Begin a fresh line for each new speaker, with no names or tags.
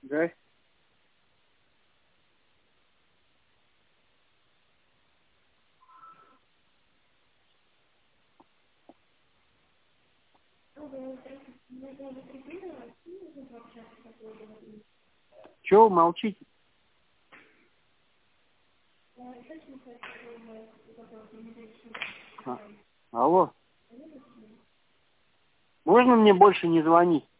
Да. Чего вы молчите? Алло. Можно мне больше не звонить?